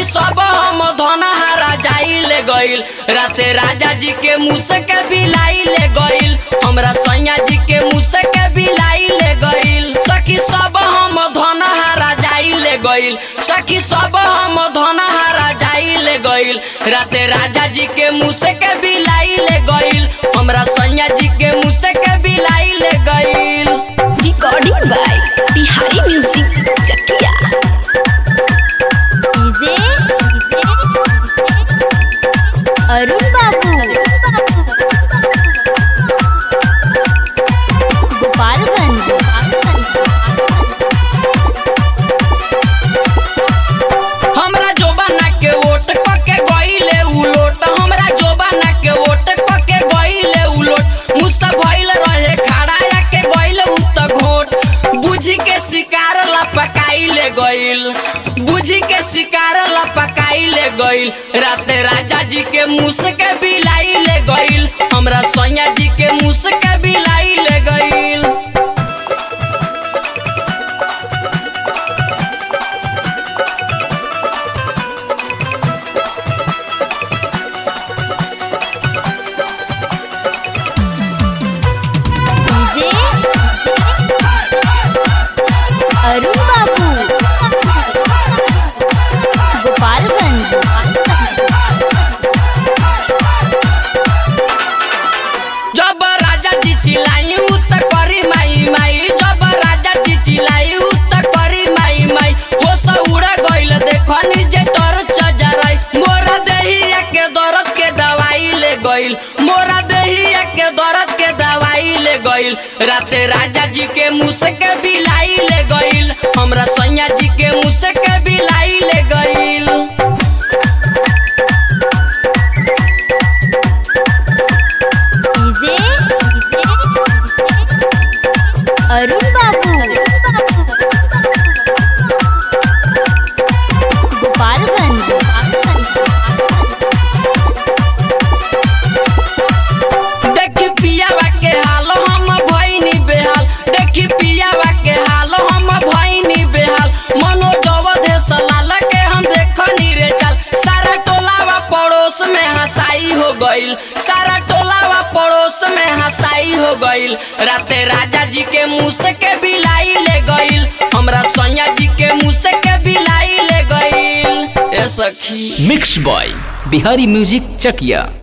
सखी सब हम धन हारा जाई ले गइल राते राजा जी के मुँह से के बिलाई ले गइल हमरा सैया जी के मुँह से के बिलाई ले गइल सखी सब हम धन हारा जाई ले गइल सखी सब हम धन हारा जाई ले गइल राते राजा जी के मुँह से के बिलाई ले गइल हमरा सैया जी के मुँह से के बिलाई ले गइल। Recording by Bihari music Chakia. DJ Arun Babu Gopalganj. हमरा जोबाना के वोट क के गइले उलोट हमरा जोबाना के वोट क के गइले उलोट मुस्ता भइल रहे खड़ा या के गइले उ त घोट बुझी के शिकार ला पकाइले गइल बुझी के शिकार ला पकाइले गइल राते राजा जी के मुँह से के बिलाई ले गइल हमरा सैया जी के मुँह से के बिलाई ले गइल। डीजे अरुण बाबू गोपालगंज। जब राजा जी चिल्लाई उ त करी माई माई जब राजा जी चिल्लाई उ त करी माई माई होश उड़ गइल देखनी जे टर्च जराई मोरा देहिया के दर्द के दवाई ले गइल मोरा देहिया के दर्द के दवाई ले गइल राते राजा जी के मुँह से के बिलाई ले गइल हमरा सैया जी के मुँह से के बिलाई ले गइल। डीजे अरुण बाबू गोपालगंज। देखी पियावा के हाल हम भइनी बेहाल देखी पियावा के हाल हम भइनी बेहाल मनो जवधे सलाल के हम देखनी रे चाल सारा टोलावा पड़ोस में हंसाई हो गइल सारा टोलावा पड़ोस में हंसाई हो गइल राते राजा जी के मुँह से के बिलाई ले गइल हमरा सैया जी के मुँह से के बिलाई ले गइल। ए सखी मिक्स बॉय बिहारी म्यूजिक चकिया।